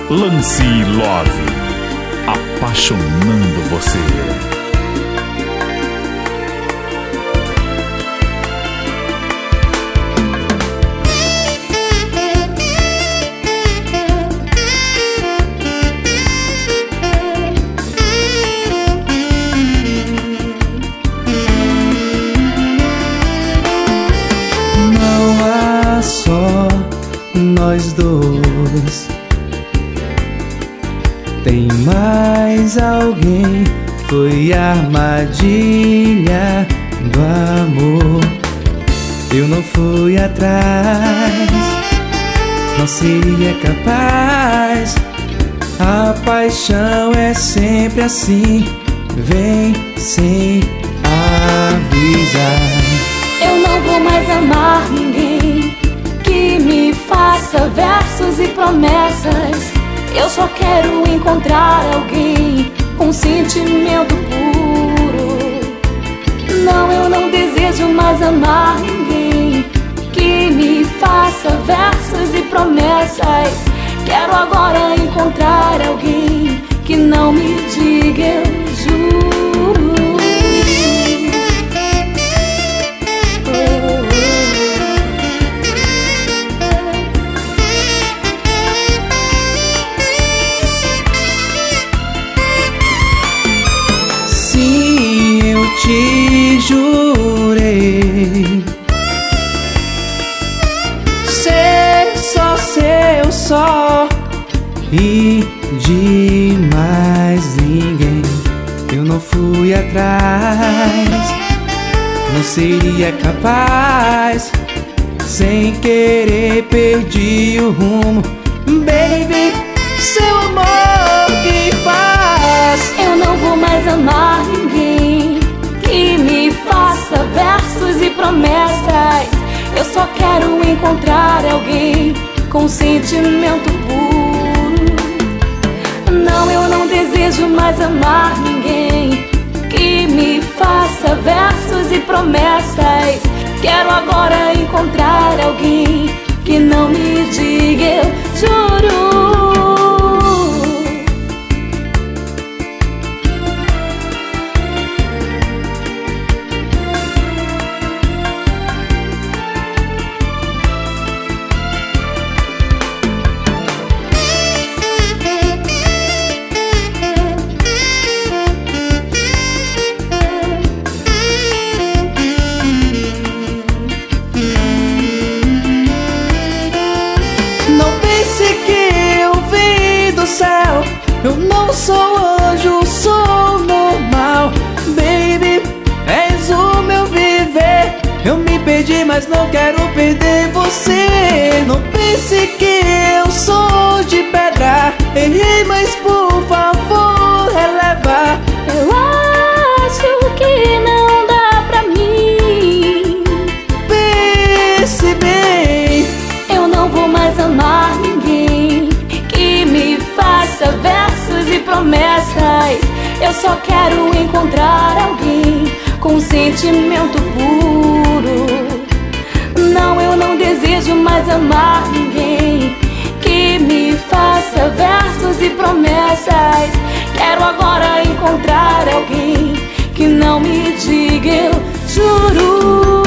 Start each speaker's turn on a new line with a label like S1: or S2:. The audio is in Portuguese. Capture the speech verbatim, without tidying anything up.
S1: Lance Love, apaixonando você.
S2: Só nós dois, tem mais alguém, foi a armadilha do amor. Eu não fui atrás, não seria capaz. A paixão é sempre assim, vem sem avisar.
S3: Eu não vou mais amar ninguém que me faça versos e promessas. Eu só quero encontrar alguém com sentimento puro. Não, eu não desejo mais amar ninguém que me faça versos e promessas. Quero agora encontrar alguém que não me diga eu juro.
S2: Te jurei ser só seu só e de mais ninguém. Eu não fui atrás, não seria capaz. Sem querer perdi o rumo. Baby, seu amor que faz.
S3: Eu não vou mais amar ninguém que me faça versos e promessas. Eu só quero encontrar alguém com sentimento puro. Não, eu não desejo mais amar ninguém que me faça versos e promessas. Quero agora encontrar alguém que não me diga eu juro.
S2: Céu, eu não sou anjo, sou normal. Baby, és o meu viver. Eu me perdi, mas não quero perder você. Não pense que eu sou de pedra. Errei, mas por favor releva.
S3: Eu acho que não dá pra mim.
S2: Pense bem,
S3: eu não vou mais amar ninguém que me faça versos e promessas. Eu só quero encontrar alguém com sentimento puro. Não, eu não desejo mais amar ninguém que me faça versos e promessas. Quero agora encontrar alguém que não me diga eu juro.